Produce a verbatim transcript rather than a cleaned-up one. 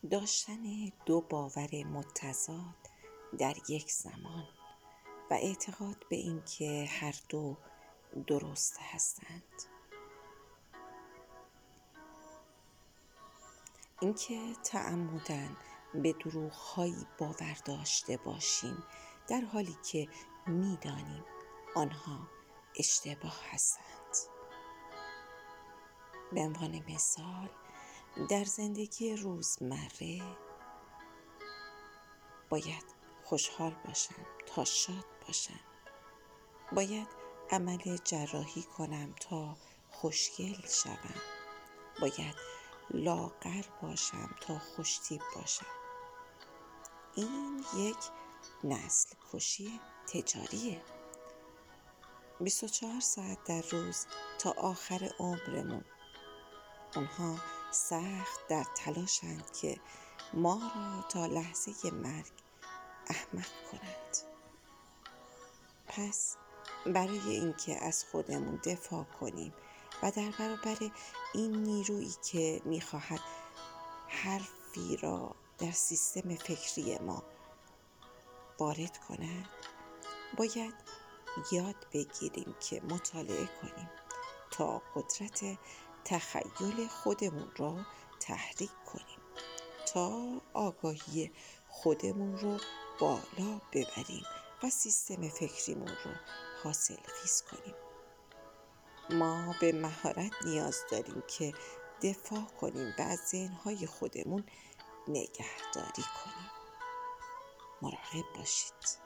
داشتن دو باور متضاد در یک زمان و اعتقاد به اینکه هر دو درست هستند. اینکه تعمداً به دروغ‌هایی باور داشته باشیم در حالی که می‌دانیم آنها اشتباه هستند. به عنوان مثال در زندگی روزمره باید خوشحال باشم تا شاد باشم. باید عمل جراحی کنم تا خوشگل شوم. باید لاغر باشم تا خوشتیپ باشم. این یک نسل کشی تجاریه. بیست و چهار ساعت در روز تا آخر عمرمون اونها سخت در تلاشند که ما را تا لحظه مرگ احمق کنند. پس برای اینکه از خودمون دفاع کنیم و در برابر این نیرویی که میخواهد حرفی را در سیستم فکری ما وارد کند، باید یاد بگیریم که مطالعه کنیم تا قدرت تخیل خودمون را تحریک کنیم، تا آگاهی خودمون رو بالا ببریم و سیستم فکریمون رو حاصل خیز کنیم. ما به مهارت نیاز داریم که دفاع کنیم و از ذهن‌های خودمون نگهداری کنیم. مراقب باشید.